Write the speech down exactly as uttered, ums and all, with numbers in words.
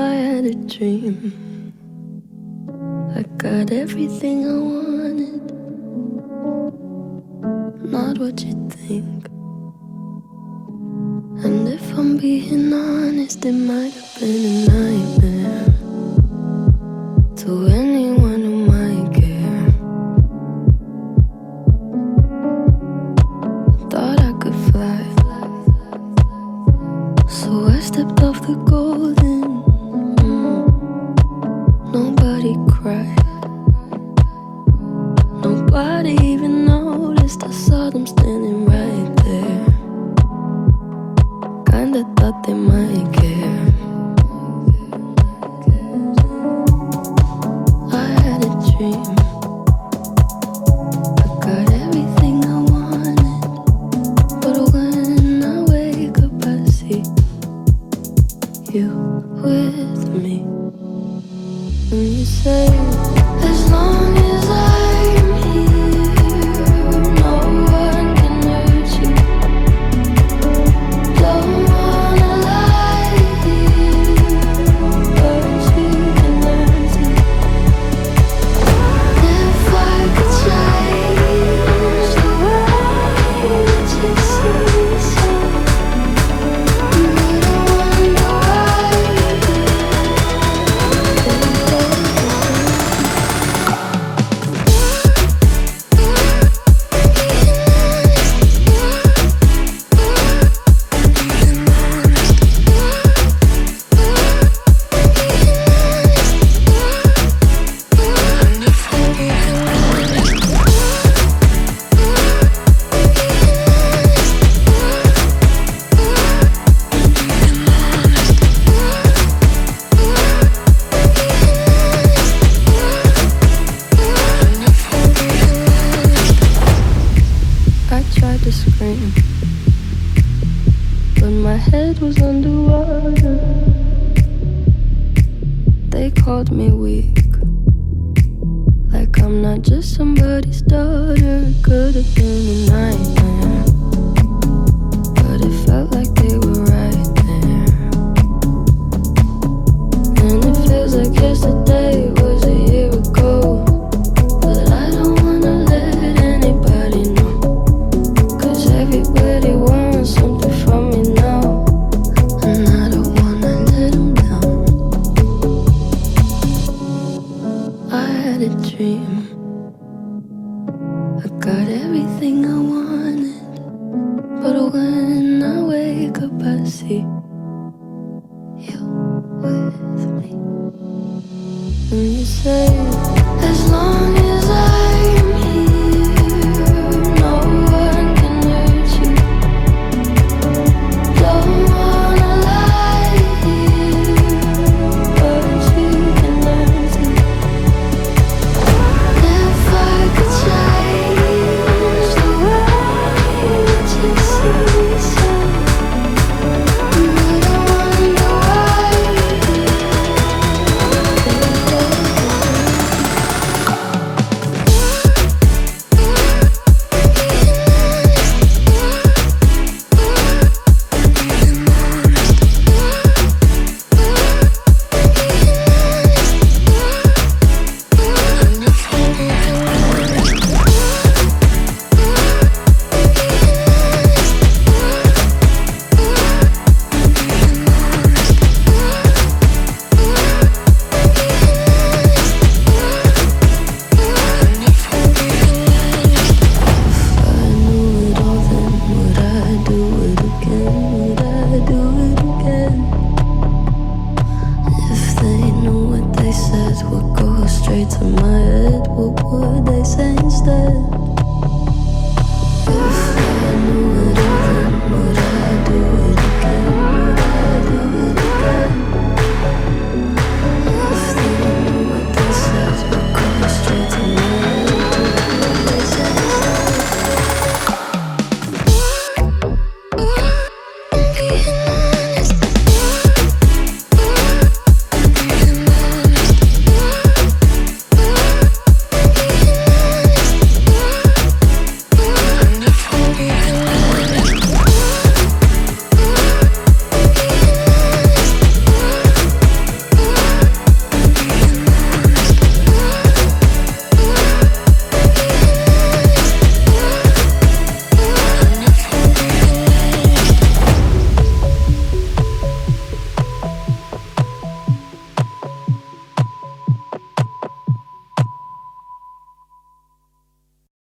I had a dream. I got everything I wanted, not what you think. And if I'm being honest, it might have been a nightmare to anyone who might care. Thought I could fly, so I stepped off the golden. Mm. Nobody cried, nobody even noticed. I saw them standing right there. Kinda thought they might care. I had a dream. I got everything I wanted, but when I wake up I see you with me. And you say, as long as I'm here, no one can hurt you. Don't wanna lie here, but you can learn to. If I could change the way that you see yourself, you wouldn't wonder why you I tried to scream, but my head was underwater. They called me weak, like I'm not just somebody's daughter. It could have been a nightmare, but it felt like they were right there. And it feels like yesterday was a year ago, but I don't wanna let anybody know. Everybody wants something from me now, and I don't wanna let them down. I had a dream. I got everything I wanted, but when I wake up I see you with me. And you say, as long as I'm here, no one can hurt you. Don't wanna lie here, but you can learn to. If I could change the way that you see yourself, you wouldn't wonder why you did. What goes straight to my head, what would they say instead?